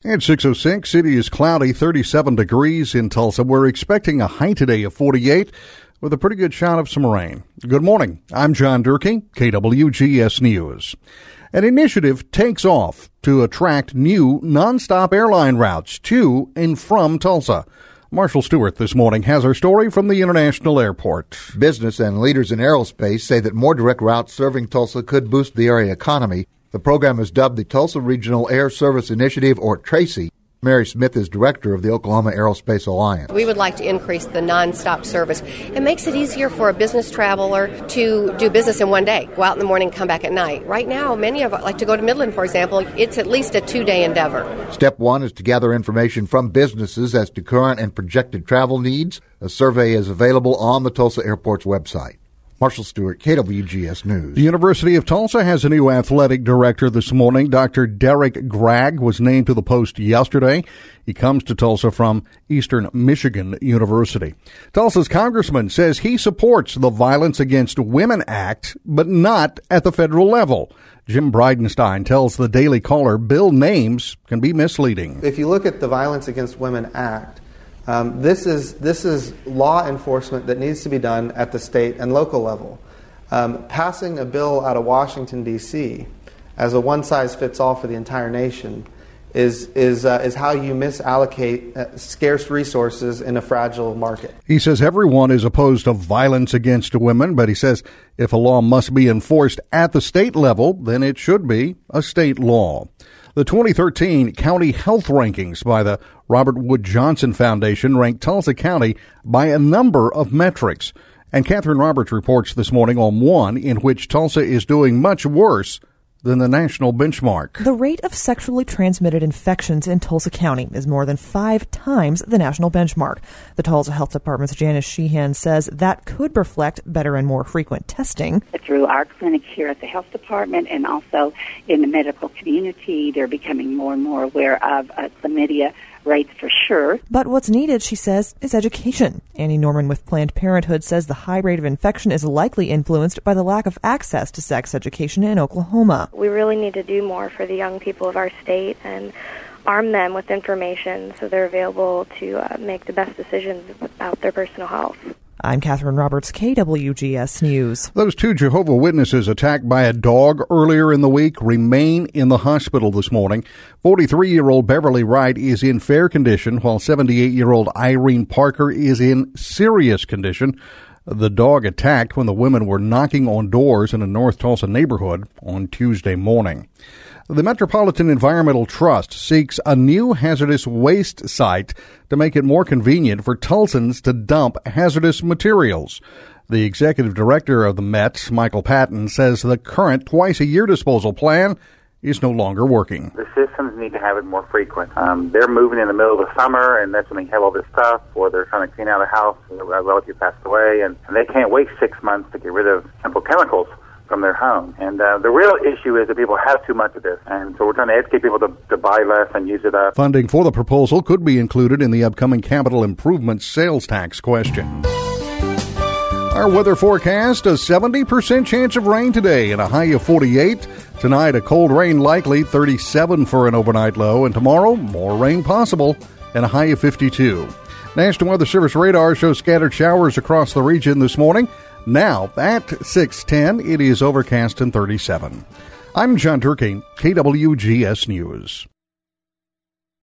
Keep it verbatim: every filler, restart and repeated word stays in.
At six oh six, it is cloudy, thirty-seven degrees in Tulsa. We're expecting a high today of forty-eight with a pretty good shot of some rain. Good morning. I'm John Durkee, K W G S News. An initiative takes off to attract new nonstop airline routes to and from Tulsa. Marshall Stewart this morning has our story from the International Airport. Business and leaders in aerospace say that more direct routes serving Tulsa could boost the area economy. The program is dubbed the Tulsa Regional Air Service Initiative, or TRACY. Mary Smith is director of the Oklahoma Aerospace Alliance. We would like to increase the nonstop service. It makes it easier for a business traveler to do business in one day, go out in the morning, come back at night. Right now, many of us like to go to Midland, for example. It's at least a two-day endeavor. Step one is to gather information from businesses as to current and projected travel needs. A survey is available on the Tulsa Airport's website. Marshall Stewart, K W G S News. The University of Tulsa has a new athletic director this morning. Doctor Derek Gregg was named to the post yesterday. He comes to Tulsa from Eastern Michigan University. Tulsa's congressman says he supports the Violence Against Women Act, but not at the federal level. Jim Bridenstine tells the Daily Caller bill names can be misleading. If you look at the Violence Against Women Act, Um, this is this is law enforcement that needs to be done at the state and local level. Um, passing a bill out of Washington, D C as a one-size-fits-all for the entire nation is is uh, is how you misallocate uh, scarce resources in a fragile market. He says everyone is opposed to violence against women, but he says if a law must be enforced at the state level, then it should be a state law. The twenty thirteen County Health Rankings by the Robert Wood Johnson Foundation ranked Tulsa County by a number of metrics. And Catherine Roberts reports this morning on one in which Tulsa is doing much worse than the national benchmark. The rate of sexually transmitted infections in Tulsa County is more than five times the national benchmark. The Tulsa Health Department's Janice Sheehan says that could reflect better and more frequent testing. Through our clinic here at the health department and also in the medical community, they're becoming more and more aware of uh, chlamydia rates for sure. But what's needed, she says, is education. Annie Norman with Planned Parenthood says the high rate of infection is likely influenced by the lack of access to sex education in Oklahoma. We really need to do more for the young people of our state and arm them with information so they're available to uh, make the best decisions about their personal health. I'm Catherine Roberts, K W G S News. Those two Jehovah's Witnesses attacked by a dog earlier in the week remain in the hospital this morning. forty-three-year-old Beverly Wright is in fair condition, while seventy-eight-year-old Irene Parker is in serious condition. The dog attacked when the women were knocking on doors in a North Tulsa neighborhood on Tuesday morning. The Metropolitan Environmental Trust seeks a new hazardous waste site to make it more convenient for Tulsans to dump hazardous materials. The executive director of the Met, Michael Patton, says the current twice-a-year disposal plan is no longer working. The systems need to have it more frequent. Um, they're moving in the middle of the summer, and that's when they have all this stuff, or they're trying to clean out a house, and a relative passed away, and, and they can't wait six months to get rid of simple chemicals from their home. And uh, the real issue is that people have too much of this. And so we're trying to educate people to, to buy less and use it up. Funding for the proposal could be included in the upcoming capital improvement sales tax question. Our weather forecast, a seventy percent chance of rain today and a high of forty-eight. Tonight, a cold rain likely, thirty-seven for an overnight low. And tomorrow, more rain possible and a high of fifty-two. National Weather Service radar shows scattered showers across the region this morning. Now, at six ten, it is overcast and thirty-seven. I'm John Durkee, K W G S News.